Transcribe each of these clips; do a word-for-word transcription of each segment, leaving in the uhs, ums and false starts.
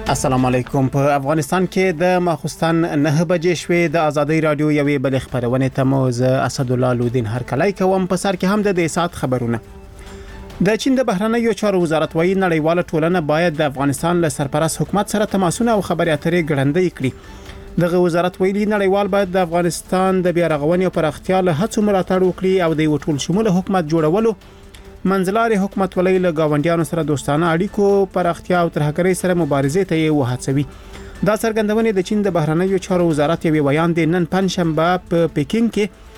السلام علیکم. په افغانستان کې د ماخوستن نه بجې شوې د ازادي رادیو یوې بل خبرونه تموز اسد الله لودین هر کلای کوم په سر کې هم د دې سات خبرونه. د چین د بهرنیو چارو وزارت وايي نړیواله ټولنه باید د افغانستان له سرپرست حکومت سره تماسونه او خبرې اترې ګړندۍ کړي. دغه وزارت ویلي نړیوال باید د افغانستان د بیا رغونې او پراختیا له هڅو ملاتړ وکړي او د ټول شموله حکومت جوړولو منځلاري حکومت ولې له گاونډیانو سره دوستانه اړیکو پراختیا او ترهګرۍ سره مبارزې ته یې وهڅوي. دا څرګندونه د چین د بهرنیو چارو وزارت یو بیان دی نن پنځشنبه په پکین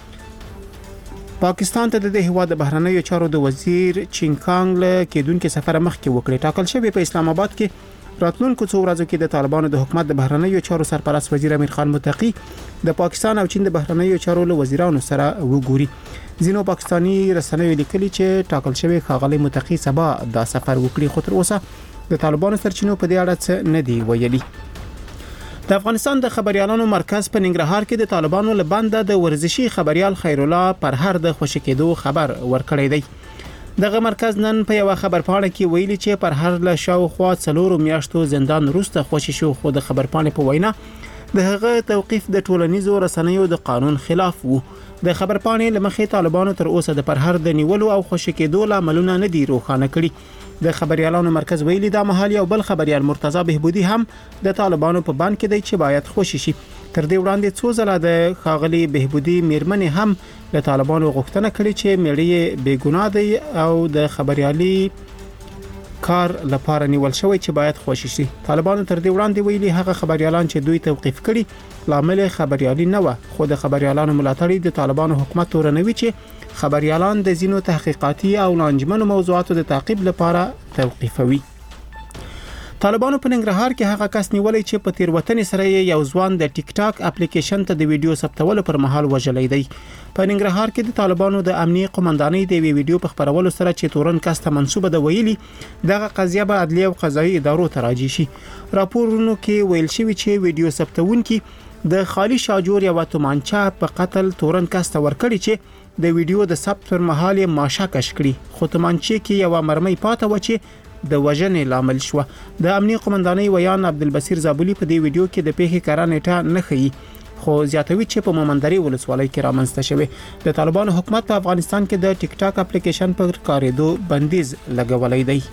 کې پاکستان ته د هیواد بهرنیو چارو د وزیر چینکانګ له کېدونکو سفر مخکې وکړي. ټاکل شوی په اسلام آباد کې راتلونکو څو ورځو کې د طالبانو د حکومت د بهرنیو چارو سرپرست وزیر امیر خان متقی د پاکستان او چین د بهرنیو چارو له وزیرانو سره وګوري. ځینو پاکستانی رسنیو لیکلي چې ټاکل شوی ښاغلي متقی سبا دا سفر وکړي، خو تر اوسه د طالبانو سرچینو په دې اړه څه نه دی ویلي. د افغانستان د خبريالانو مرکز په ننګرهار کې د طالبانو له بنده د ورزشي خبريال خیر الله پرهر د خوشی کېدو خبر ورکړی دی. دغه مرکز نن په یو خبرپاڼه کې ویلي چې پرهر له شاوخوا څلورو میاشتو زندان وروسته خوشی شو، خو د خبرپاڼې په وینا د هغه توقيف د ټولنیزو رسنیو د قانون خلاف وو. د خبرپاڼې لمخې طالبانو تر اوسه د پرهر د نیولو او خوشی کېدو لاملونه نه دی روښانه کړي. د خبريالانو مرکز ویلي دا مهال یو بل خبريال مرتضی بهبودی هم د طالبانو په بان کې دی چې باید خوشی شي. تر دې وړاندې څو ځله د خاغلی بهبودی میرمنې هم د طالبانو غوښتنه کړې چې میړی بیګناه دی او د خبريالي کار لپاره نیول شوی چې باید خوشی شي. طالبانو تر دې وړاندې ویلي هغه خبريالان چې دوی توقيف کړي لامل خبريالي نه و، خو د خبريالانو ملاتړي د طالبانو حکومت تورنوي چې خبريالان د زینو تحقیقاتي او لانجمنو موضوعاتو د تعقیب لپاره توقيفوي. طالبانو په ننګرهار کې هغه کس نیولې چې په تیروتنې سره یو ځوان د ټیک ټاک اپلیکیشن ته د ویډیو ثبتولو پر مهال وژلې دی. په ننګرهار کې د طالبانو د امنیي قومندانۍ د ویډیو په خبرولو سره چې تورن کس ته منسوبه ده ویلي دغه قضیه به عدلیه او قضایي ادارو ته راځي شي. راپورونو کې ویل شوی چې ویډیو ثبتونکي د خالی شاجور یو تومانچه په قتل تورن کس ته ورکړي چې د ویډیو د ثبت پر مهال یې ماشه کش کړي، خو تومانچه کې یو مرمۍ پاته و چې د وژنې لامل شو. د امنیي قومندانۍ ویان عبدالبصیر زابلی په دې ویډیو کې د پیښې کاره نیټه نه ښیي، خو زیاتوي چې په مومندري ولسوالۍ کې رامنځته شوی. د طالبانو حکومت په افغانستان کې د ټیک ټاک اپلیکیشن پر کارېدو بندیز لګولای دی.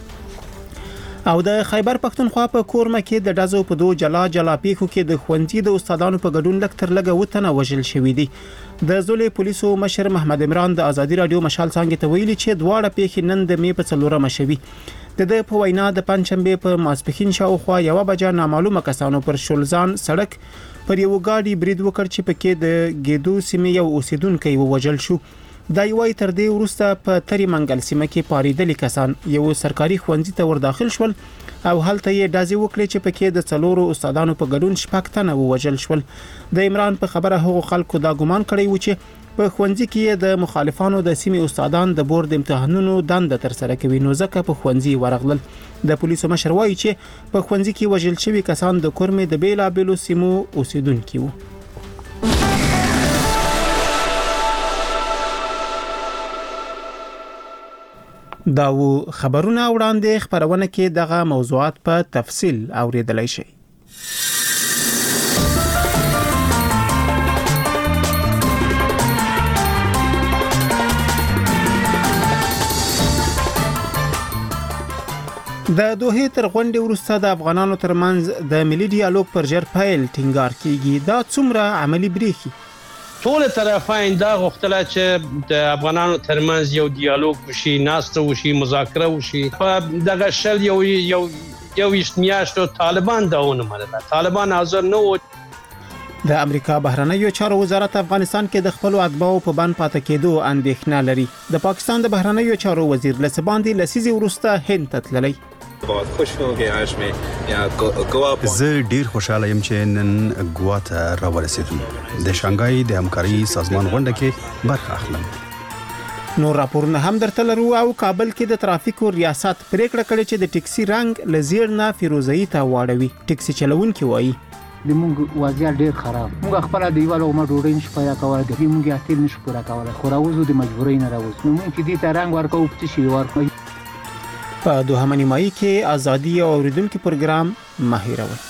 او د خیبر پښتونخوا په کورمه کې د ډزو په دوه جلا جلا پیښو کې د خوندې د استادانو په ګډون لک تر لګه وتنه وژل شوې دي. د زولې پولیسو مشر محمد عمران د ازادي رادیو مشال څنګه ته ویلي چې دواړه پیښې نن د مې په څلورمه شوي. د د په وینا د پنځشنبه په ماسپښین شاوخوا یو بجا نامعلومه کسانو پر شولزان سړک پر یو ګاډي برید وکړ چې پکې د ګیدو سیمې یو اوسیدونکو ووژل شو. دا یو تر دې وروسته په تری منګل سیمه کې پاریدل کسان یو سرکاري خوندې ته ور داخل شول او هلته یې دازي وکړي چې پکې د څلورو استادانو په ګډون شپږ تنه ووژل شول. د عمران په خبره هغو خلکو دا ګمان کړی و چې په خوندې کې د مخالفانو د سیمې استادان د بورډ امتحانونو دنده تر سره کوي، نو ځکه په خوندې ورغلل. د پولیسو مشر وایي چې په خوندې کې وژل شوی کسان د کورمې د بیلابېلو سیمو اوسیدونکي وو. دا و خبرونه وړاندې خبرونه کې دغه موضوعات په تفصیل اوریدلای شئ. د دوه تر غونډې وروسته د افغانانو ترمنځ د ملي ډیالوګ پر ژر پیل ټینګار کیږي. دا څومره عملی بریخي؟ ټول طرفین دا غوښتل چې د افغانانو ترمنځ یو ډیالوګ وشي، ناسته وشي، مذاکره وشي. په دغه شل یو یو یو میاشتو طالبان داونه منله، طالبان حاضر نه و. د امریکا بهرنیو چارو وزارت افغانستان کې د خپل اتباعو په بند پاتې کېدو اندېښنه لري. د پاکستان د بهرنیو چارو وزیر لسباندې لسیزي وروسته هند ته تللی. زه ډیر خوشاله یم چې نن ګوا ته راورسېدم. د شانګهای د همکاري سازمان غونډه کې برخه اخلم. نو راپورونه هم درته لرو او کابل کې د ترافیکو ریاست پریکړه کړې چې د ټیکسي رنګ لزیر نه فیروزه‌ای ته واړوي. ټیکسي چلوونکي وایي د مونږ وضعیت ډیر خراب. مونږ خپل د دیوالو عمر ډوډۍ نشو پیدا کولای، د مونږ احتیاج نشو پوره کولای، خو راوځو د مجبورۍ نه راوځو. نو مونږ دې ته رنګ ورکو چې شي ورکو. په دوهمه نیمایي کې ازادي او اوریدونکو پروګرام ماهیروي.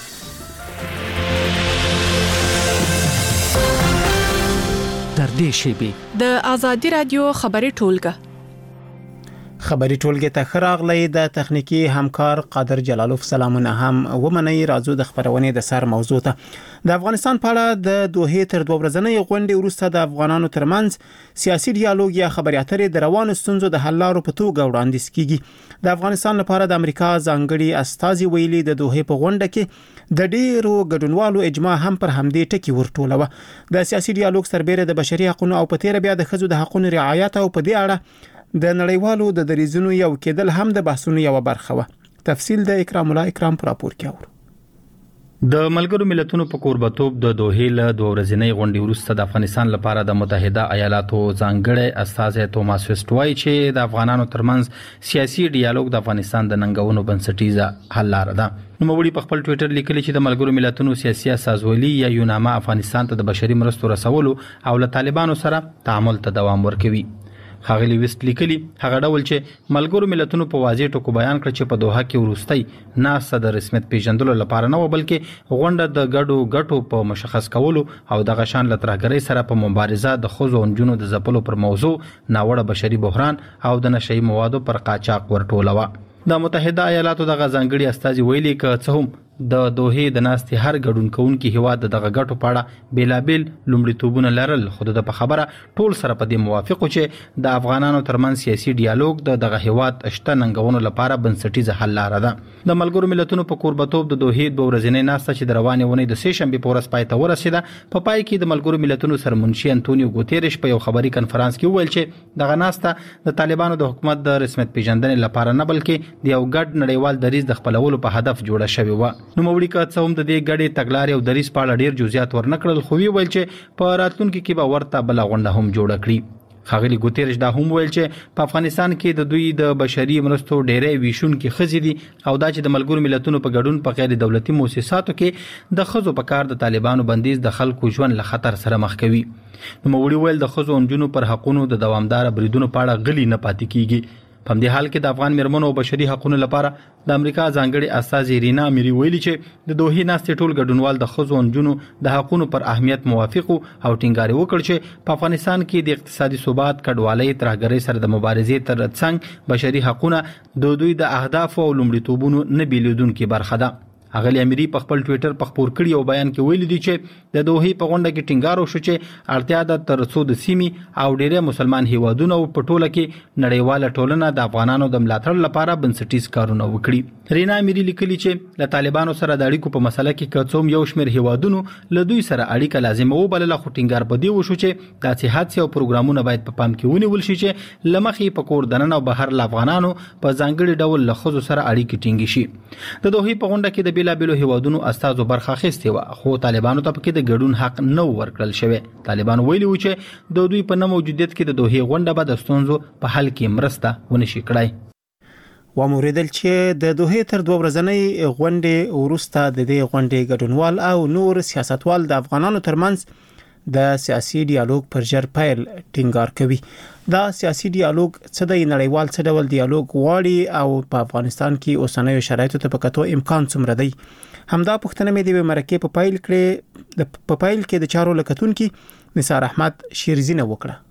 در دې شیبې د ازادي رادیو خبري ټولګه خبري ټولګه ته خراغلی د تخنیکی همکار قادر جلالوف سلامونه هم ومني. راځو د خبرونه د سر موضوع ته. د افغانستان په اړه د دوه تر دوه ورځې غونډې وروسته د افغانانو ترمنځ سیاسي ډیالوګ یا خبري اترې د روانو ستونزو د حل لارو په توګه وړاندیز کیږي. د افغانستان لپاره د امریکا ځانګړي استازي ویلي د دوه په غونډه کې د ډیرو ګډونوالو اجماع هم پر همدې ټکی ورټولوه. د سیاسي ډیالوګ سربېره د بشري حقوقو او په تیر بیا د خزو د حقوقو رعایت او په دې اړه د نړیوالو د دریزونو یو کېدل هم د بحثونو یو برخه و. تفصیل د اکرام الله اکرام پر راپور کې اور. د ملګرو ملتونو په کوربتوب د دوه له دوه ورځې غونډې وروسته د افغانستان لپاره د متحده ایالاتو ځانګړي استازی توماس ویسټ وایي چې د افغانانو ترمنځ سیاسي ډیالوګ د افغانستان د ننګونو بنسټیزه حل لاره ده. نوموړي په خپل ټوئیټر لیکلي چې د ملګرو ملتونو سیاسي اساسولي یا یوناما افغانستان ته د بشري مرستو رسولو او له طالبانو سره تعامل ته دوام ورکوي. خاغلی ویسټ لیکلي هغه ډول چې ملګرو ملتونو په واضح ټکو بیان کړ چې په دوحه کې ورستۍ ناسه د رسمیت پیژندلو لپاره نه و بلکې غونډه د ګډو ګټو په مشخص کولو او د غشان لترهګرۍ سره په مبارزه د خوځو انجونو د ځپلو پر موضوع ناوړه بشري بحران او د نشئی موادو پر قاچاق ورټولوه. د متحده ایالاتو د غځانګړي استازي ویلي ک څه هم د دوه د ناستي هر ګډون کوونکی هواد دغه ګټو پاړه بیلابل لومړیتوبونه لرل. خو د په خبره ټول سره په دې موافقو چې د افغانانو ترمنځ سیاسي ډیالوګ د دغه هواد اشته ننګونو لپاره بنسټیزه حل لاره ده. د ملګرو ملتونو په کوربتوب د دوه دوه ورځې ناسته چې د روانې ونې د سه شنبه په ورځ پای ته ورسېده په پای کې د ملګرو ملتونو سرمنشي انټونیو ګوتيريش په یو خبري کنفرانس کې وویل چې دغه ناسته د طالبانو د حکومت د رسمیت پیژندنې لپاره نه بلکې د یو ګډ نړیوال دریز د خپلولو په هدف جوړه شوې و. نو موږ که هم د دې غړي تګلارې او دریس په اړه ډیر جزئیات ورنکړل خو وی ویل چې په راتلونکو کې به ورته بل غونډه هم جوړه کړي. خاغلی ګوتيريش دا هم ویل چې په افغانستان کې د دوی د بشري مرستو ډېرې ویشون کې خزې دي او دا چې د ملګرو ملتونو په ګډون په غیر دولتي مؤسساتو کې د خزو په کار د طالبانو بندیز د خلکو ژوند له خطر سره مخ کوي. نو موږ ویل د خزو انجونو پر حقونو د دوامدار بریدونو په اړه غلي نه پاتې کیږي. په دې حال کې د افغان مرمنو او بشري حقوقو لپاره د امریکا ځانګړي استازي رینا اميري ویلي چې د دوه ناستې ټول ګډونوال د خزو انجونو د حقوقو پر اهمیت موافق او ټینګار وکړ چې په افغانستان کې د اقتصادي ثبات کډوالۍ ترهګرۍ سره د مبارزې تر څنګ بشري حقوقو د دوی د اهداف او لومړیتوبونو نه بیلودونکو برخه ده. اغلی اميري په خپل ټوئیټر په خبر کړی او بیان کې ویلي دي چې د دوه په غونډه کې ټینګار وشو چې اړتیا ده تر څو د سیمي او ډېر مسلمان هیوادونو په ټوله کې نړیواله ټولنه د افغانانو د ملاتړ لپاره بنسټیز کارونه وکړي. رینا اميري لیکلي چې له طالبانو سره د اړیکو په مسله کې کوڅوم یو شمېر هیوادونو له دوی سره اړیکه لازمه وبلله خو ټینګار بدی وشو چې د صحت او پروګرامونه باید په پام کې ونیول شي چې لمخې په کور دننه او بهر ل افغانانو په ځانګړي ډول له خزو سره اړیکې ټینګې شي. د دوه په غونډه کې د بیلابلو هیوادونو استازو برخه اخیستې و خو طالبانو ته پکې د ګډون حق نه ورکړل شوی. طالبان ویلي و چې د دوی په نه موجودیت کې د دوه غونډه به د ستونزو په حل کې مرسته ونشي کړای. وموریدل چې د دوه تر دوه ورځې غونډې وروسته د دې غونډې ګډونوال او نور سیاستوال د افغانانو ترمنځ د سیاسي ډیالوګ پر جر پیل ټینګار کوي. دا سیاسي ډیالوګ څه د نړیوال څه ډول ډیالوګ غواړي او په افغانستان کې اوسنیو شرایطو ته په کتو امکان څومره دی. همدا پښتنه مې د مرکه په پایل کړي د په پایل کې د چارو لکتونکو نثار احمد شیرزینه وکړه.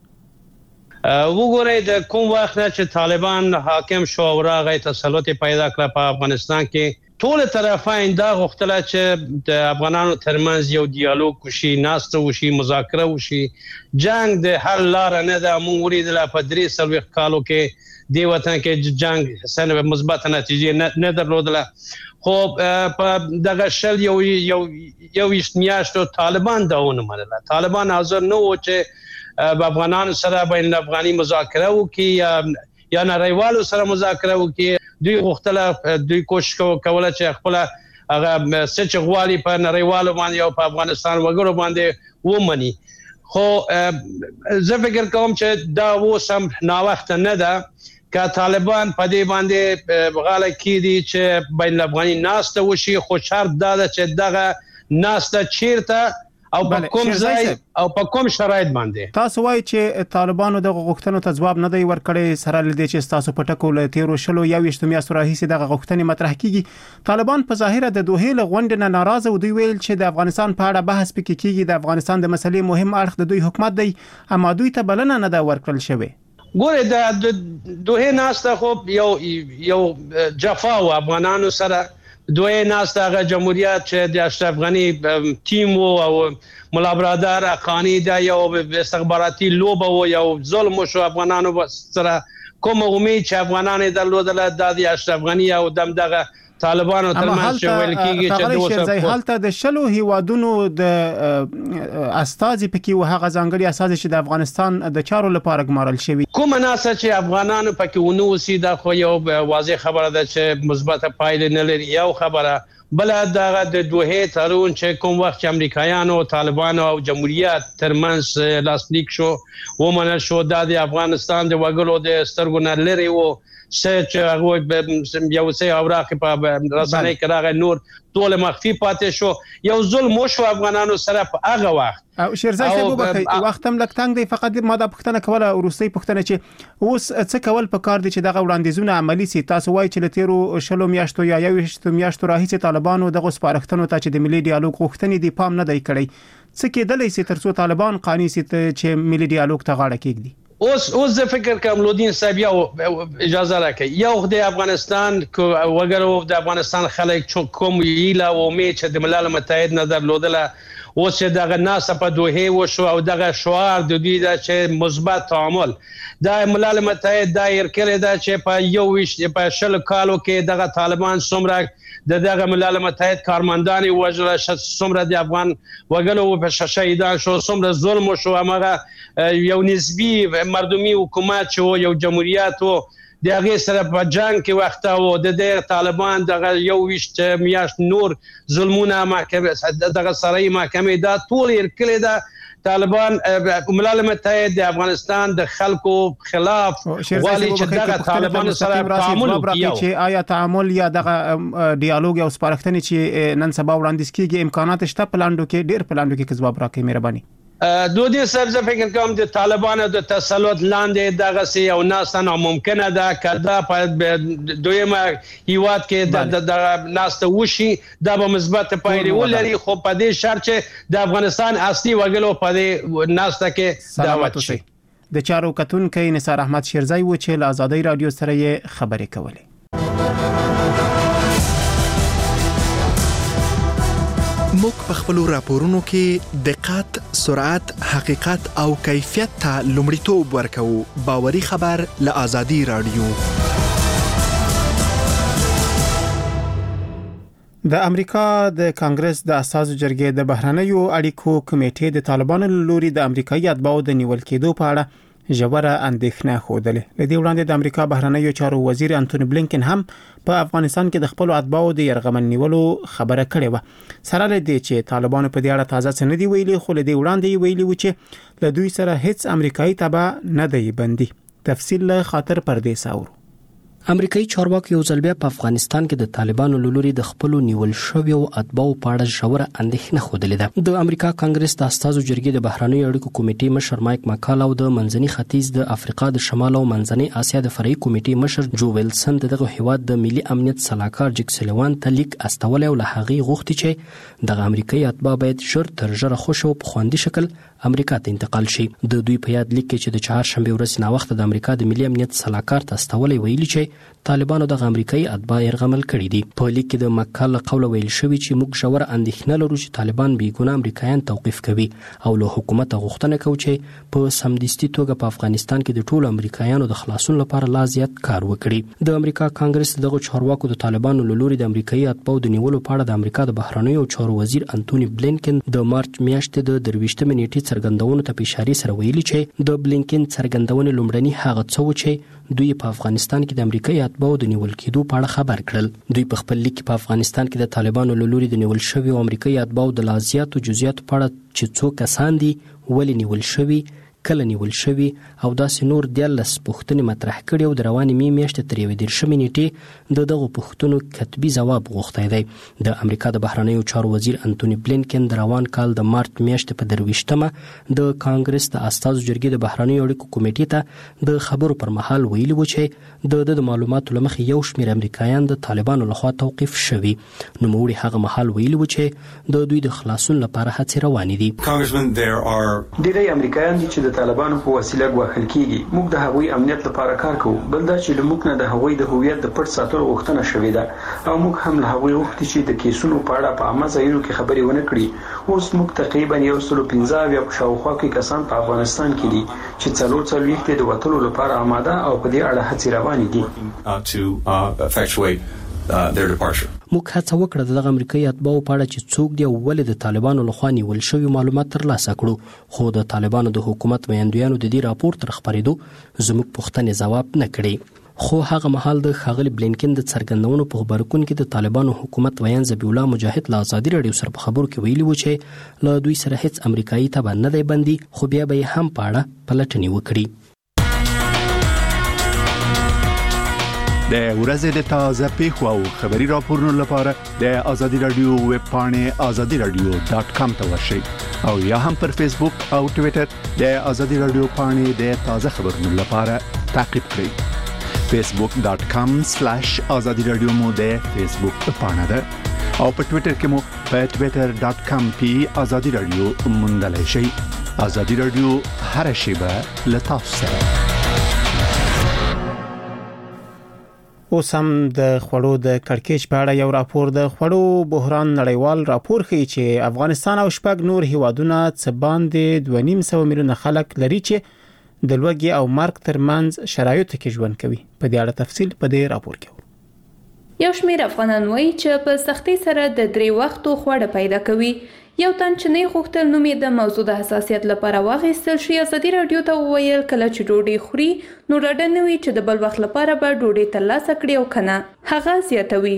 وګورئ د کوم وخت نه چې طالبان حاکم شو او راغی تسلط پیدا کړ په افغانستان کې ټول طرفین دا غوښتل چې د افغانانو ترمنځ یو ډیالوګ وشي ناسته وشي مذاکره وشي. جنگ د حل لار نه ده. موږ ولیدل په درې څلوېښت کالو کې دی وطن کې جنگ سره مثبت نتیجې نه درلودله خو په دغه شل یو یو یو میاشتو طالبان داونه منله. طالبان حاضر نه و چې په افغانانو سره بین الافغاني مذاکره وکړي یا یا نړیوالو سره مذاکره وکړي. دوی غوښتل دوی کوشش کوله چې خپل هغه سچ غوالي په نړیوالو باندې او په افغانستان وګړو باندې ومني. خو زه فکر کوم چې دا وسم نا وخت نه ده که طالبان په دې باندې غاله کړي چې بین الافغاني ناسته وشي. خو شرط دا ده چې دغه ناسته چیرته او په کوم ځای او په کوم شرایط باندې. تاسو وایي چې طالبانو د غوښتنو ته ځواب نه دی ورکړی، سره لدې چې تاسو په ټکو له تیرو شلو یا ویشتو میاشتو راهیسې د غوښتنې مطرح کیږي. طالبان په ظاهر د دوحې له غونډې نه ناراضه و، دوی ویل چې د افغانستان په اړه بحث پکې کیږي، د افغانستان د مسلې مهم اړخ د دوی حکومت دی، اما دوی ته بلنه نه ده ورکړل شوې. ګوره د دوحې ناسته خو یو یو جفا و افغانانو سره. دوی ناسته هغه جمهوریت چې د اشرف غنی ټیم او مولا برادر اقانی د یو استخباراتي لوبه و، یو ظلم شو افغانانو سره. کوم امید چې افغانان درلودل د اشرف غنی او دم دغه طالبانو ترمنځ چې ویل کیږي چې دوه حالت د شلو هیوادونو د استازي پکې و، هغه ځانګړي استازي چې د افغانستان د چارو لپاره ګمارل شوی. کوم ناسه چې افغانانو پکې ونه وسی دا خو یو واضح خبره ده چې مثبت پایله نه لري. یو خبره بل دغه د دوحې تړون چې کوم وخت امریکایانو طالبانو او جمهوریت ترمنځ لاسلیک شو و منل شو، د افغانستان د وګړو د سترګو نه لري و چې هغه یو څه اوراق په رسنۍ کې راغی، نور ټول مخفي پاتې شو. یو ظلم شو افغانانو سره په هغه وخت. او شیرزای صاحب وبخښئ وخت هم لږ تنګ دی، فقط ما دا پوښتنه کوله وروستۍ پوښتنه چې اوس څه کول پکار دي چې دغه وړاندیزونه عملی سي. تاسو وایي چې له تیرو شلو میاشتو یا یویشتو میاشتو راهیسې طالبانو دغه سپارښتنو ته چې د ملي ډیالوګ غوښتنې دی پام نه دی کړی. څه کېدلی سي ترڅو طالبان قانوني سي چې ملي ډیالوګ ته غاړه کېږدي؟ اوس اوس زه فکر کوم لودین صاحب یو اجازه راکړئ، یو د افغانستان وګړو د افغانستان خلک کوم ویله او امید چې د ملل متحد نه درلودله، اوس چې دغه ناسه په دوحې وشو او دغه شعار د دوی دا چې مثبت تعامل د ملل متحد دایر کړی دا چې په یو ویشت په شل کالو کې دغه طالبان څومره د دغه ملل متحد کارمندان وژل، څومره د افغان وګړو په شهیدان شو، څومره ظلم شو. هغه یو نسبی مردمی حکومت چې یو جمهوریت و د هغه سره په جنگ کې وخت او د طالبان دغه یو ویشت میاشت نور ظلمونه محکمه دغه سرای محکمه دا ټول یې کړی دا طالبان. ملل متحد د افغانستان د خلکو خلاف والی چې دغه طالبان سره تعامل وکړي، چې آیا تعامل یا دغه ډیالوګ او سپارښتنې چې نن سبا وړاندیز کیږي امکانات شته پلاندو کې ډیر پلاندو کې ځواب راکړي؟ مهرباني. دودي سر زه فکر کوم د طالبانو د تسلط لاندې دغه سي او ناسته ناممکنه ده. کدا په دویمه هیواد کې د ناسته وشي دا به مثبت پایلې ولري، خو په دې شرط چې د افغانستان اصلي وګړو په دې ناسته کې دعوت شي. د چارو کتونکو نثار احمد شیرزای و چې له آزادۍ رادیو سره یې خبرې کولې. موږ په خپل راپورونو کې دقت، سرعت، حقیقت او کیفیت ته لومړیتوب ورکوو. باوري خبر له آزادۍ رادیو. د امریکا د کانګرس د اساسو جرګې د بهرنیو اړیکو کمیټې د طالبانو لوري د امریکایي اتباعو د نیول کېدو په اړه ژوره اندېښنه خوده. لدې وړاندې د امریکا بهرنیو چارو وزیر انټونی بلینکن هم په افغانستان کې د خپل اتباعو د يرغمن نیولو خبره کړې و. سره لدې چې طالبانو په دې اړه تازه څه نه دی ویلي، خو لدې وړاندې ویلي و چې له دوی سره هیڅ امریکایي تبع نه دی بندي. تفصیل له خاطر پردیس اورو. امریکایي چارواکي یو ځل بیا په افغانستان کې د طالبانو لوري د خپل نیول شوی او اتباعو په اړه ژوره اندېښنه خوده ده. د امریکا کانګرس د استازو جرګې د بهرنیو اړیکو کمیټې مشر مایک ماکال او د منځني ختیځ د افریقا د شمال او منځني اسیا د فرعي کمیټې مشر جو ویلسن دغه هیواد د ملي امنیت صلاحکار جک سلیوان ته لیک استول او له هغه غوښتي چې د امریکایي اتباع باید ژر تر ژره خوشو په خوندي شکل امریکا ته انتقال شي. د دوی په یاد لیک کې چې د چهارشنبه ورځ نا وخت د امریکا د ملي امنیت صلاحکار ته استولې ویلي چې طالبانو د امریکایي اتباع يرغمل کړي دي. په لیک کې د مکال قول ویل شوی چې موږ ژور اندېښنه لرو چې طالبان بیګونه امریکایان توقيف کوي او له حکومت غوښتنه کوي چې په سمدستي توګه په افغانستان کې د ټولو امریکایانو د خلاصون لپاره لا زیات کار وکړي. د امریکا کانګرس دغه چارواکو د طالبانو لوري د امریکایي اتباعو د نیولو په اړه د امریکا د بهرنیو چارو وزیر انټونی بلینکن د مارچ میاشتې د درویشتمې نیټې څرګندونو ته په اشاره سره ویلي چې د بلینکن څرګندونې لومړنی هغه څه و چې دوی په افغانستان کې د امریکایي اتباعو د نیول کېدو په اړه خبر کړل. دوی په خپل لیک په افغانستان کې د طالبانو لوري د نیول شوی او امریکایي اتباعو د لازیاتو جزئیات په اړه چې څو کسان دي ولې نیول شوی، کله نیول شوی او داسې نور دیارلس پوښتنې مطرح کړي او د روانې مې میاشتې تر یوې دېرشمې نیټې د دغو پوښتنو کتبي ځواب غوښتی دی. د امریکا د بهرنیو چارو وزیر انتوني بلینکن د روان کال د مارچ میاشتې په درویشتمه د کانګرس د استازو جرګې د بهرنیو اړیکو کمیټې ته د خبرو پر مهال ویلي و چې د د معلوماتو له مخې یو شمېر امریکایان د طالبانو لخوا توقیف شوي. نوموړي هغه مهال ویلي و چې د دوی د خلاصون لپاره هڅې روانې دي. ډېری امریکایان دي چې د طالبانو په وسیله ګواښل کیږي. موږ د هغوی امنیت لپاره کار کوو. بل دا چې له موږ نه د هغوی د هویت د پټ ساتلو غوښتنه شوې ده او موږ هم له هغوی غوښتي چې د کیسونو په اړه په عامه ځایونو کې خبرې ونه کړي. اوس موږ تقریبا یو سل پنځه اویا په شاوخوا کې کسان په افغانستان کې دي چې څلور څلوېښت د وتلو لپاره آماده او په دې اړه هڅې روانې دي. موږ هڅه وکړه د دغه امریکایي اتباعو په اړه چې څوک دي او ولې د طالبانو لخوا نیول شوي معلومات ترلاسه کړو، خو د طالبانو د حکومت ویاندویانو د دې راپور تر خپرېدو زموږ پوښتنې ځواب نه کړي. خو هغه مهال د ښاغلي بلینکن د څرګندونو په خبرکون کې د طالبانو حکومت ویان ذبیح الله مجاهد له ازادي راډیو سره په خبرو کې ویلي و چې له دوی سره هیڅ امریکایي تبع نه دی بندي، خو بیا به یې هم په اړه پلټنې وکړي. د ورځې د تازه پیښو او خبري راپورونو لپاره د ازادي راډیو ویب پاڼې ازادي راډیو ډاټ کام ته ورشئ او یا هم پر فیسبوک او ټوئیټر د ازادي راډیو پاڼې د تازه خبرونو لپاره تعقیب کړئ. فیسبوک ډاټ کام سلیش ازادي راډیو مو د فیسبوک پاڼه ده او په ټوئیټر کې مو په ټوئیټر ډاټ کام پی ازادي راډیو موندلای شئ. ازادي راډیو هر شیبه له تاسو سره. اوس هم د خوړو د کړکېچ په اړه یو راپور د خوړو بحران نړیوال راپور ښیي چې افغانستان او شپږ نور هیوادونه څه باندې دوه نیم سوه میلیونه خلک لري چې د لوږې او مرګ ترمنځ شرایطو کې ژوند کوي. په دې اړه تفصیل په دې راپور کې. یو شمېر افغانان وایي چې په سختۍ سره د درې وختو خواړه پیدا کوي. یو تن چې نه غوښتل نوم یې د موضوع د حساسیت لپاره واخیستل شي ازادي راډیو ته وویل کله چې ډوډۍ خوري نو ډاډه نه وي چې د بل وخت لپاره به ډوډۍ ترلاسه کړي او کنه. هغه زیاتوي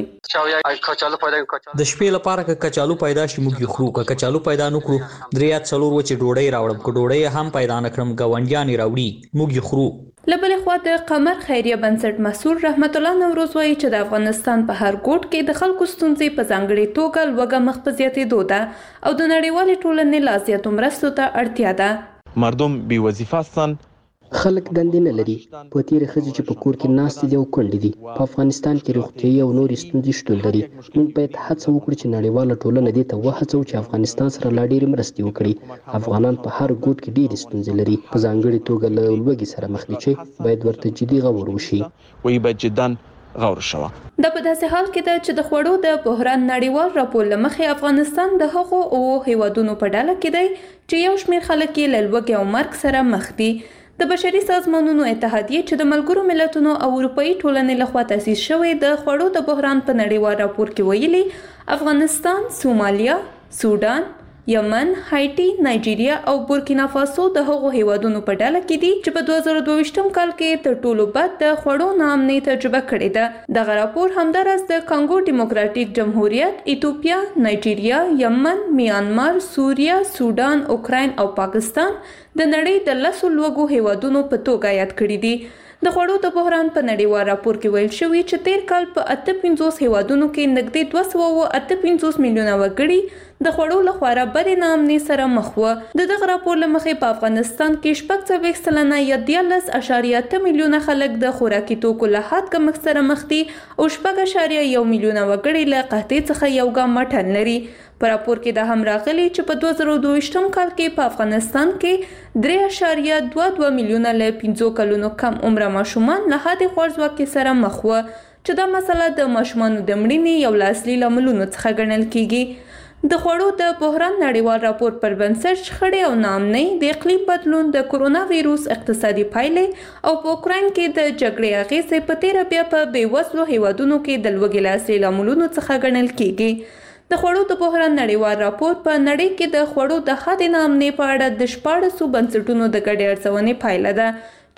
د شپې لپاره که کچالو پیدا شي موږ یې خورو، که کچالو پیدا نه کړو درې یا څلور وچې ډوډۍ راوړم، که ډوډۍ هم پیدا نه کړم ګاونډیان یې راوړي موږ یې خورو. له بلې خوا د قمر خیریه بنسټ مسؤل رحمت الله نوروز وایي چې د افغانستان په هر ګوټ کې د خلکو ستونزې په ځانګړې توګه لوږه مخ په زیاتېدو ده او د نړیوالې ټولنې لا زیاتو مرستو ته اړتیا ده. مردم بی وظیفه هستن، خلک دندې نه لري. په تیره ښځې چې په کور کې ناستې دي او کونډې دي. په افغانستان کې روغتیايي او نورې ستونزې شتون لري. موږ باید هڅه وکړو چې نړیواله ټولنه دې ته وهڅوو چې افغانستان سره لا ډېرې مرستې وکړي. افغانان په هر ګوټ کې ډېرې ستونزې لري، په ځانګړې توګه له لوږې سره مخ دي چې باید ورته جدي غور وشي. وی باید جداً غور شوه. دا په داسې حال کې ده چې د خوړو د بحران نړیوال راپور له مخې افغانستان د هغو اوو هیوادونو په ډله کې دی چې یو شمېر خلک یې له لوږې او مرګ سره مخ دي. د بشري سازمانونو اتحادیه چې د ملګرو ملتونو او اروپאי ټولنې لخوا تأسیس شوی د خوړو د بحران په نړیوال راپور کې ویلي افغانستان، سومالیا، سودان، یمن، هایټي، نایجیریا او بورکینا فاسو د هغو هیوادونو په ډله کې دي چې په دوه زره دوه ویشتم کال کې تر ټولو بد د خوړو ناامنۍ تجربه کړې ده. دغه راپور همداراز د کانګو ډیموکراټیک جمهوریت، ایتوپیا، نایجیریا، یمن، میانمار، سوریه، سودان، اوکراین او پاکستان د نړۍ د لسو لوږو هیوادونو په توګه یاد کړي دي. د خوړو د بحران په نړیوال راپور کې ویل شوي چې تیر کال په اته پنځوس هیوادونو کې نږدې دوه سوه اته پنځوس میلیونه وګړي د خوړو له خورا بدې ناامنۍ سره مخ وو. د دغه راپور له مخې په افغانستان کې شپږ څلوېښت سلنه یا دیارلس اعشاریه اته میلیونه خلک د خوراکي توکو له حد کمښت سره مخ دي او شپږ اعشاریه یو میلیونه وګړي له قحطۍ څخه یو ګام مټن لري. په راپور کې دا هم راغلي چې په دوه زره دوه ویشتم کال کې په افغانستان کې درې اعشاریه دوه دوه میلیونه له پنځو کلونو کم عمره ماشومان له حد خوارځواکۍ سره مخ وو چې دا مسله د ماشومانو د مړینې یو له اصلي لاملونو څخه ګڼل کیږي. د خوړو د بحران نړیوال راپور پر بنسټ شخړې او ناامنۍ، د اقلیم بدلون، د کرونا ویروس اقتصادي پایلې او په اوکراین کې د جګړې اغیزې په تیره بیا په بېوزلو هیوادونو کې د لوږې له اصلي لاملونو څخه ګڼل کیږي. د خوړو د بحران نړیوال راپور په نړۍ کې د خوړو د حد ناامنۍ په اړه د شپاړسو بنسټونو د ګډې ارزونې پایله ده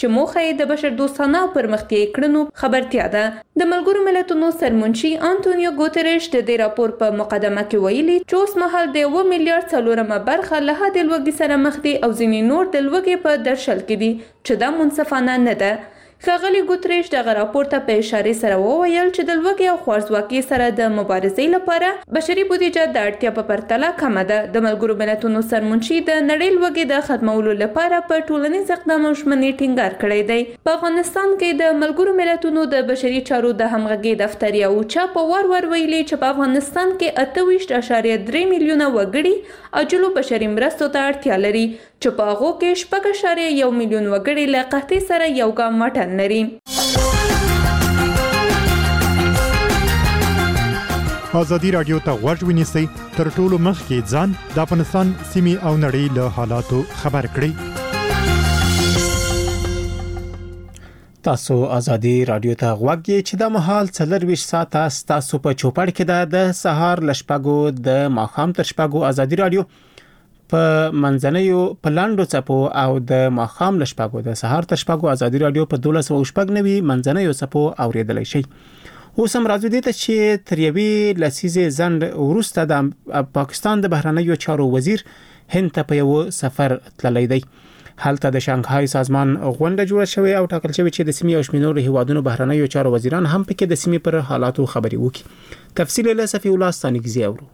چې موخه یې د بشر دوستانه پرمختیایي کړنو خبرتیا ده. د ملګرو ملتونو سرمنشي انټونیو ګوتریش د دې راپور په مقدمه کې ویلي چې اوس مهال د یو میلیارډ څلورمه برخه له حد لوږې سره مخ دي او ځینې نور د لوږې په درشل کې دي چې دا منصفانه نه ده. ښاغلي ګوتریش دغه راپور ته په اشارې سره وویل چې د لوږې او خوارځواکۍ سره د مبارزې لپاره بشري بودیجه د اړتیا په پرتله کمه ده. د ملګرو ملتونو سرمنشي د نړۍ لوږې د ختمولو لپاره په ټولنیز اقدام او ژمنې ټینګار کړی دی. په افغانستان کې د ملګرو ملتونو د بشري چارو د همغږۍ دفتر یو چا په وار ور ویلي چې په افغانستان کې اته ویشت اعشاریه درې میلیونه وګړي عاجلو بشري مرستو ته اړتیا لري چې په هغو کې شپږ اعشاریه یو میلیون وګړي له قحطۍ سره یو ګام واټن لري. ازادي راډیو ته غوږ ونیسئ تر ټولو مخکې ځان د افغانستان سیمې او نړۍ له حالاتو خبر کړئ. تاسو ازادي راډیو ته غوږ یې چې د مهال څلور ویشت ساعته ستاسو په چوپړ کې ده. د سهار ل شپږو د ماښام تر شپږو ازادي راډیو په منځنیو په لاندو چپو او د ماښام ل شپږو د سهار تر شپږو ازادي راډیو په دولس او شپږ نوي منځنیو چپو اوریدلای شئ. اوس هم راځو دې ته چې تر یوې لسیزې ځنډ وروسته د پاکستان د بهرنیو چارو وزیر هند ته په یو سفر تللی دی. هلته د شانګهای سازمان غونډه جوړه شوې او ټاکل شوې چې د سیمې او شمېرو هیوادونو بهرنیو چارو وزیران هم پکې د سیمې پر حالاتو خبري وکړي. تفصیل له صفی الله ستانګزی اورو.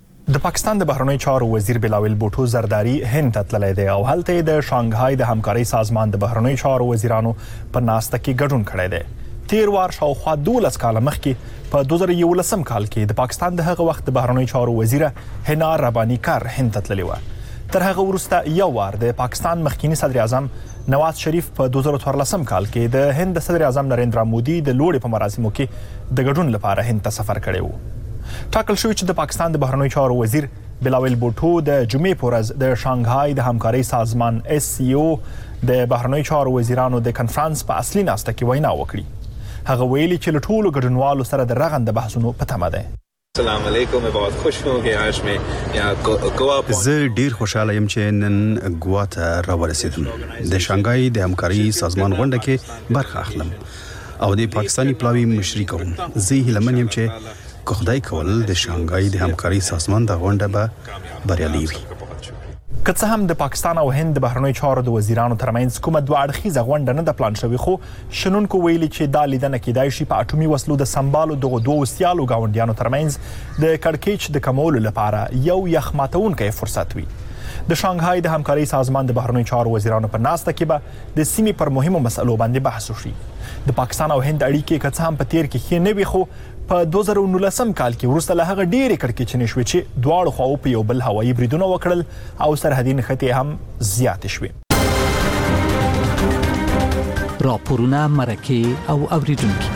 د پاکستان د بهرنیو چارو وزیر بلاول بوټو زرداری هند ته تللی دی او هلته د شانګهای د همکارۍ سازمان د بهرنیو چارو وزیرانو په ناسته کې ګډون کړی دی. تیر وار شاوخوا دولس کاله مخکې په دوه زره یولسم کال کې د پاکستان د هغه وخت د بهرنیو چارو وزیره حنا ربانی کار هند ته تللی و. تر هغه وروسته یو وار د پاکستان مخکینی صدر اعظم نواز شریف په دوه زره څوارلسم کال کې د هند صدر اعظم نریندرا مودي د لوړې په مراسمو کې د ګډون لپاره هند ته سفر کړی و. ټاکل شوی چې د پاکستان د بهرنیو چارو وزیر بلاول بوټو د جمعې په ورځ د شانګهای د همکارۍ سازمان اس سی او د بهرنیو چارو وزیرانو د کنفرانس په اصلي ناسته کې وینا وکړي. هغه ویلي چې له ټولو ګډونوالو سره د رغنده بحثونو په تمه ده. السلام علیکم. میں بہت خوش ہوں کہ آج میں یہاں گوا زه ډیر خوشاله یم چې نن ګوا ته راورسېدم. د شانګهای د همکارۍ سازمان غونډه کې برخه اخلم او د پاکستاني پلاوي مشري کوم. زه هیله من یم چې خدای کول د شانګهای د همکارۍ سازمان د غونډه به بریالي وي. که څه هم د پاکستان او هند د بهرنیو چارو د وزیرانو ترمنځ کومه دوه اړخیزه غونډه نه ده پلان شوې، خو شنونکو ویلي چې دا لیدنه کیدای شي په اټومي وسلو د سمبالو دغو دوو سیالو ګاونډیانو ترمنځ د کړکېچ د کمولو لپاره یو یخ ماتونکی فرصت وي. د شانګهای د همکارۍ سازمان د بهرنیو چارو وزیرانو په ناسته کې به د سیمې پر مهمو مسلو باندې بحث وشي. د پاکستان او هند اړیکې که څه هم په تیر کې ښې نه وي، خو په دوه زره نولسم کال کې وروسته له هغه ډېرې کړکېچنې شوې چې دواړو خواو په یو بل هوایي بریدونه وکړل او سرحدي نښتې هم زیاتې شوې. راپورونه، مرکې او اوریدونکي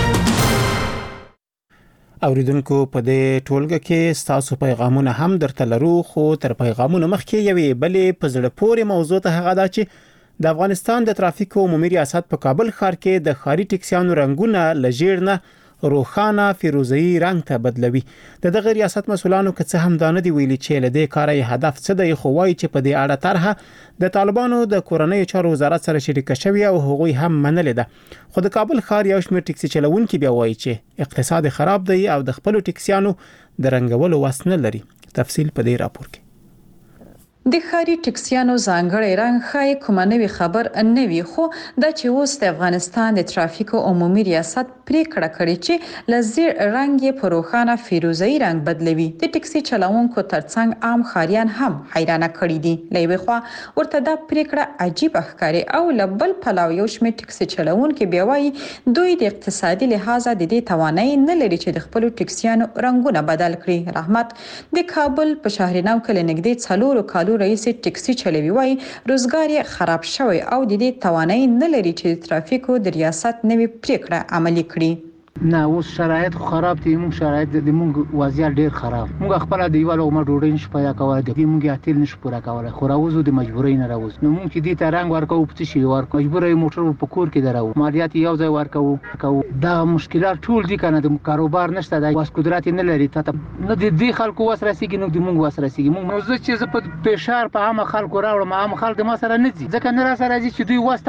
اوریدونکو په دې ټولګه کې ستاسو پیغامونه هم درته لرو، خو تر پیغامونو مخکې یوې بلې په زړه پورې موضوع ته هغه ده چې د افغانستان د ترافیکو عمومي ریاست په کابل ښار کې د ښاري ټکسیانو رنګونه له ژیړ نه روښانه فیروزه‌ایي رنګ ته بدلوي. د دغه ریاست مسؤلانو که څه هم دا نه دي ویلي چې له دې کاره یې هدف څه دی، خو وایي چې په دې اړه طرحه د طالبانو د کورنیو چارو وزارت سره شریکه شوې او هغوی هم منلې ده. خو د کابل ښار یو شمېر ټکسي چلوونکي بیا وایي چې اقتصاد خراب دی او د خپلو ټکسیانو د رنګولو وس نه لري. تفصیل په دې راپور کې. د ښاري ټکسیانو ځانګړی رنګ ښایي کومه نوې خبر نه وي، خو دا چې اوس د افغانستان د ترافیکو عمومي ریاست پریکړه کړې چې له زیړ رنګ یې په روښانه فیروزه‌ایي رنګ بدلوي، د ټکسي چلوونکو ترڅنګ عام ښاریان هم حیرانه کړي دي. له یوې خوا ورته دا پریکړه عجیبه ښکاري او له بل پلوه یو شمېر ټکسي چلوونکي بیا وایي دوی د اقتصادي لحاظه د دې توانایي نه لري چې د خپلو ټکسیانو رنګونه بدل کړي. رحمت د کابل په شهرنو کې له نږدې څلورو کالو رئیس ټکسي چلوي وایي روزګار یې خراب شوی او د دې توانایي نه لري چې د ترافیکو د ریاست نوې پریکړه عملي کړي. نه اوس شرایط خراب دي، موږ شرایط د موږ وضعیت ډیر خراب. موږ خپل د یوه لومه ډوډۍ نشو پیدا کولای، د موږ اټیل نشو پوره کولای، خو راوځو د مجبورۍ نه راوځو. نو موږ چې دې ته رنګ ورکوو په شي ورکو مجبور یو موټر په کور کې درو، مالیات یو ځای ورکوو. دا مشکلات ټول دي کنه، د کاروبار نشته، د واس قدرت نه لري، ته نه د دې خلکو وس راسيږي نو د موږ وس راسيږي. موږ زه چې زه په فشار په عامه خلکو راوړم، عام خلک ما سره نه دي ځکه نه را سره دي چې دوی واسطه ونه.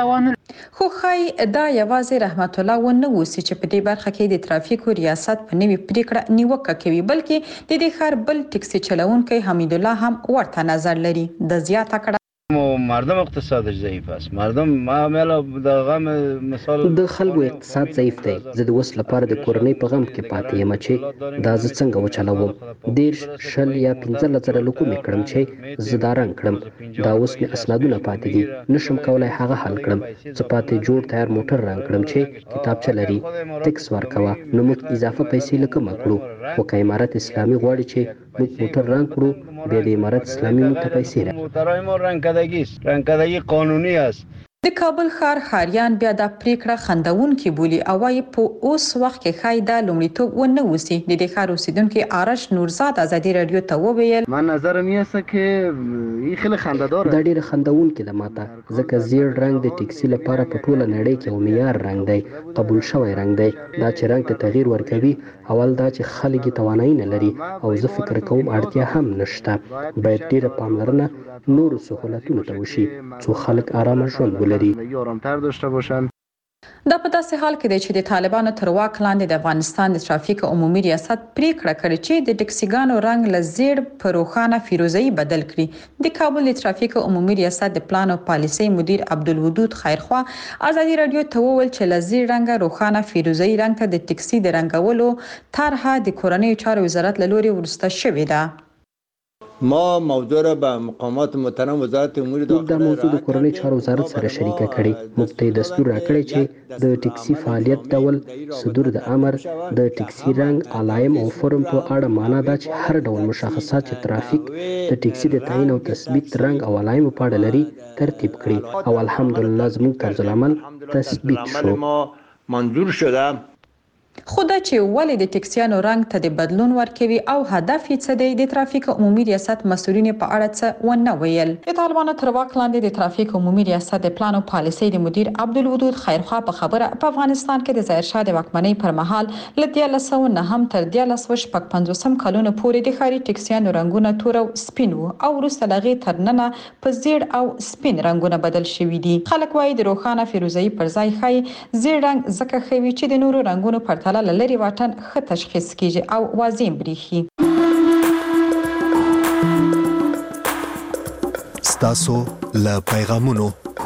خو خای دا یوازې رحمت الله و نه وسی چې په دې برخه کې د ترافیکو ریاست په نوي پریکړه نیوکه کوي بلکې د دې خار بل ټکسي چلوونکی حمید الله هم ورته نظر لري د زیاته کړه مردم اقتصادش ضعیف است مردم ما مله د غم مثال د خلکو اقتصاد ضعیف دی زه د وس لپاره د کورنۍ په غم کې پاتې یم چې دا زه څنګه وچلوم ډیر شل یا پنځه لزره لکو مې کړم چې زه دا رنګ کړم دا اوس مې اسنادونه پاتې دي نشم کولای هغه حل کړم څه پاتې جوړ تیار موټر رنګ کړم چې کتابچه لري ټیکس ورکوه نو موږ اضافه پیسې لکه مکړو خو که امارت اسلامي غواړي چې موږ موټر رنګ کړو بیا د امارت اسلامي موږ ته پیسې رنګکدګي قانوني است د کابل ښار ښاریان بیا د پریکړه خندونکې بولی او وايي په اوس وخت کې خای د لومړیتوب ونه وسی د دې ښار اوسیدونکو آرش نورزاد ازادي رادیو ته وویل ما نظر مې است چې یې خله خنددار دا ډیره خندونکې ده ماته ځکه زیړ رنګ د ټیکسي لپاره په ټوله نړۍ کې یو معیار رنګ دی قبول شوی رنګ دی دا چې رنګ ته تغییر ورکوي اول دا چې خلک توانایي نه لري او زه فکر کوم اړتیا هم نشته باید ډیره پاملرنه نور سہولتونو ته وشي څو خلک آرامه ژوند ولري آرامتر داشته باشند دا په داسې حال کې دی چې د طالبانو تر واک لاندې د افغانستان د ترافیک عمومي ریاست پریکړه کړې چې د ټکسیګانو رنګ له زیړ په روښانه فیروزه‌ای بدل کړي د کابل د ترافیک عمومي ریاست د پلان او پالیسۍ مدیر عبدالودود خیرخوا ازادي رادیو ته وویل چې له زیړ رنګ روښانه فیروزه‌ای رنګ ته د ټکسي د رنګولو طرحه د کورنۍ چارو وزارت له لوري ورسته شوې ده ما موضوع را به مقامات محترم وزارت امور داخله دا موضوع د کورنۍ چارو وزارت سره شریکه کړي موږ ته دستور راکړی چې د ټکسي فعالیت ډول صدور د امر د ټکسي رنګ علایم او فرم په اړه معنا دا چې هر ډول مشخصات چې ترافیک د ټکسي د تعین او تثبیت رنګ او علایم په اړه لري ترتیب کړي او الحمدلله زموږ طرز العمل تثبیت شو منظور شده خو دا چې ولې د ټکسیانو رنګ ته د بدلون ورکوي او هدف یې څه دی د ترافیک عمومي ریاست مسؤلین په اړه څه ونه ویل د طالبانو تر واک لاندې د ترافیک عمومي ریاست د پلان او پالیسۍ د مدیر عبدالودود خیرخوا په خبره په افغانستان کې د ظاهر شاه د واکمنۍ پر مهال له دیارلس سوه نهم تر دیارلس سوه شپږ پنځوسم کلونو پورې د ښاري ټکسیانو رنګونه تور او سپین وو او وروسته له هغې تر ننه په زیړ او سپین رنګونه بدل شوي دي خلک وایي د روښانه فیروزه‌ای پر ځای ښایي زیړ رنګ ځکه ښه وي چې د نورو رنګونو پرتله له لرې واټن ښه تشخیص کیږي او واضح بریښي ستاسو له پیغامونو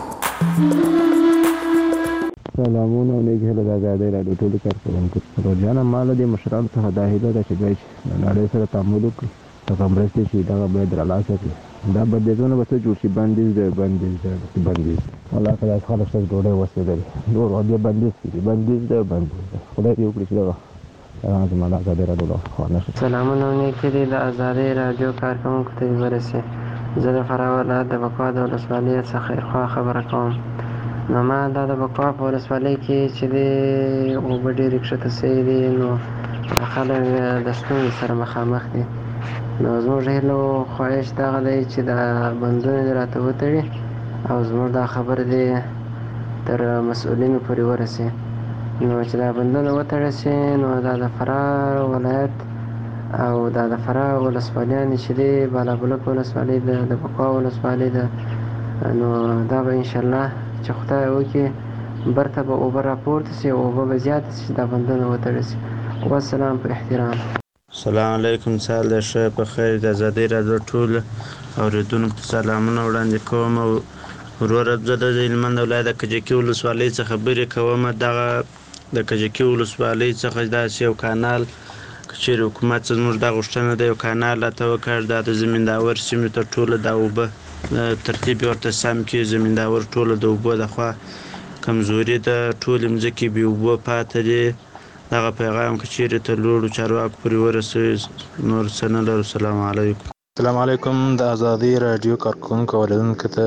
سلامونه علیکم د آزادۍ راډیو ټولو کارکوونکو روزانه مال د مشرانو څخه دا هیله ده چې دوی نړۍ سره تعامل وکړي هغه مرستې چې دغه باید رالاسه کړي دا بندیزونه به څه جوړ شي بندیز دی بندیز دی بندیز الله تعالی خلک ته ډوډۍ وسیدلې نور هغه بندیز دی بندیز دی بندیز خدای دې وکړي چې دا زموږ آزادۍ راډیو خوانه شي سلامونه علیکم د آزادۍ راډیو کارکوونکو ته ورسې زه د فراه ولایت د بکوا د ولسوالۍ څخه خیرخوا خبره کوم نو ما دا د بکوا په ولسوالۍ کې چې د اوبه ډېرې کښته سوي دي نو خلک د ستونزې سره مخامخ دي نو زموږ هیله او خواهش دغه دی چې دا بندونه دې راته وتړي او زموږ دا خبره دې تر مسؤلینو پورې ورسي نو چې دا بندونه وتړل سي نو دا د فراه ولایت او دا د فراه ولسوالیانې چې دی بالابلوک ولسوالۍ ده د بکوا ولسوالۍ ده نو دا به انشاءالله چې خدای وکړي برته به اوبه راپورته سي اوبه به زیاته سي چې دا بندونه وتړل سي والسلام په احترام سلام علیکم سهار د ښه په خیر د ازادۍ راډیو ټول اورېدونکو ته سلامونه وړاندې کوم او وروره زه د هلمند ولایت د کجکي ولسوالۍ څخه خبرې کوم دغه د کجکي ولسوالۍ څخه داسې یو کانال که چیرې حکومت زموږ دا غوښتنه ده یو کانال راته وکړ دا د زمینداور سیمې ته ټوله دا اوبه ترتیب ورته سم کړي زمینداور ټوله د اوبو لخوا کمزوري ده ټولې مځکې بې اوبو پاتې دي دغه پیغام که چیرې تر لوړو چارواکو پورې ورسوي نور څه نه لرو سلام علیکم سلام علیکم د آزادۍ راډیو کارکوونکو اورېدونکو ته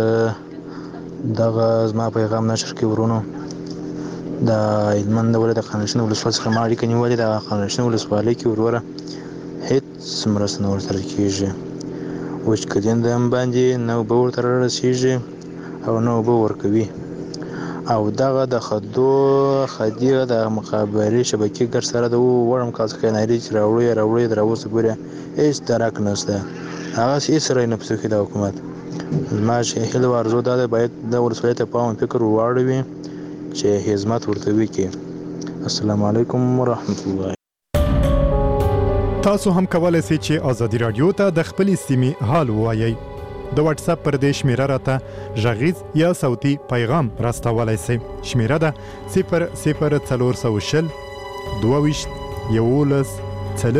دغه زما پیغام نشر کړي ورونو د هلمند ولایت د خانشین ولسوالۍ څخه ما اړیکه نیولې د خانشین ولسوالۍ کې وروره هېڅ مرسته نه ورسره کېږي وچکالي د هم باندې نه اوبه ورته رارسېږي او نه اوبه ورکوي او دغه د خدو خدي د مخابرې شبکې ګډ سره د وړم کال څخه ناري چې راوړي راوړي در اوسه پورې هېڅ درک نشته هغسې هېڅ رای نه پسې د حکومت زما چې هیله او ارزو دا ده باید د ولسوالۍ ته پام فکر واړوي چې خدمت ورته وکړي. السلام علیکم ورحمت الله. تاسو هم کولای شئ چې ازادي رادیو ته د خپلې سیمې حال ووایئ. د واتس اپ پر دې شمیره راته غږیز یا صوتي پیغام راستولای شئ. شمیره ده صفر صفر څلور سوه شل دوه ویشت یولس